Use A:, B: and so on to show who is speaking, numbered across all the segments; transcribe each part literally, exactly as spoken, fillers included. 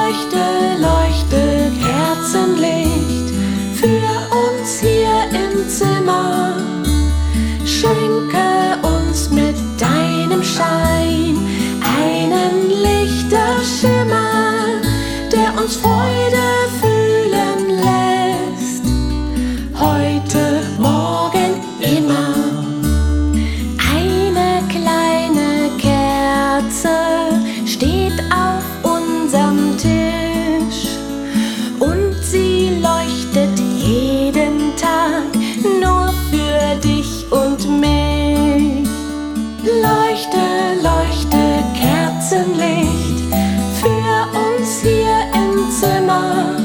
A: Leuchte, leuchte, Kerzenlicht für uns hier im Zimmer. Schenke uns mit deinem Schein einen Lichterschimmer, der uns Freude fühlen lässt, heute, morgen, immer. Eine kleine Kerze steht auf unserem Tisch und sie leuchtet jeden Tag nur für dich und mich. Leuchte, leuchte, Kerzenlicht für uns hier im Zimmer.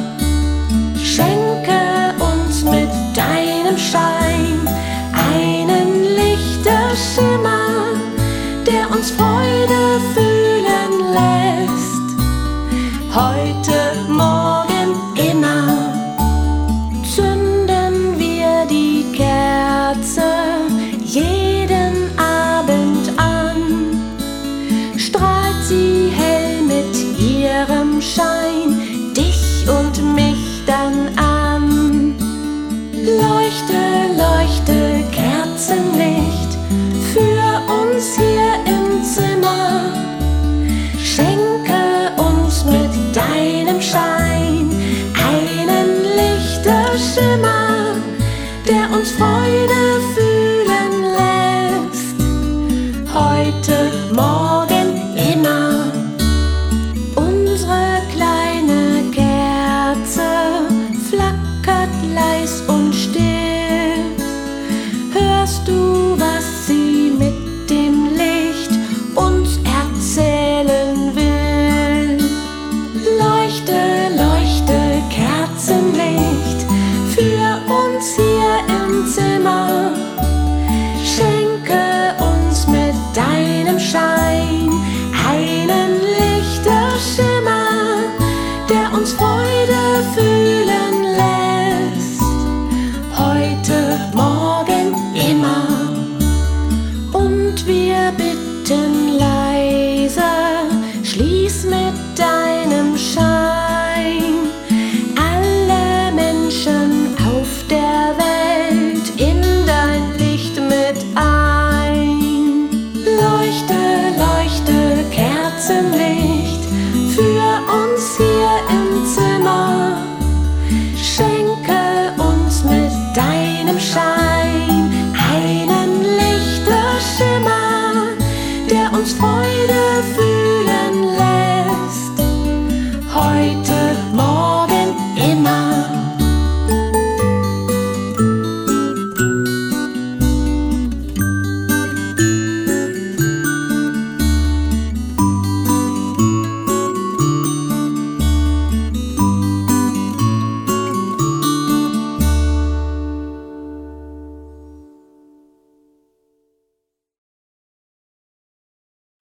A: Schenke uns mit deinem Schein einen Lichterschimmer, der uns Freude fühlen lässt, heute, morgen, immer. Zünden wir die Kerze jeden Abend an, strahlt sie hell mit ihrem Schein dich und mich dann an. Leuchte, leuchte, Kerzenlicht für uns hier im Zimmer. Schenke uns mit deinem Schein einen Lichterschimmer, der uns Freude fühlen lässt, heute, morgen, immer. Unsere kleine Kerze flackert leis und still. Hörst du, was sie mit dem Licht uns erzählen will? Leuchte, leuchte, Kerzenlicht für uns hier im Zimmer. Schenke uns mit deinem Schein einen Lichterschimmer, der uns Freude fühlen lässt, heute, morgen, immer. Und wir bitten leise, schließ mit deinem Schein alle Menschen auf der Welt in dein Licht mit ein. Leuchte, leuchte, Kerzenlicht für uns hier im Zimmer. Schenke uns mit deinem Schein einen Lichterschimmer, der uns Freude fühlt.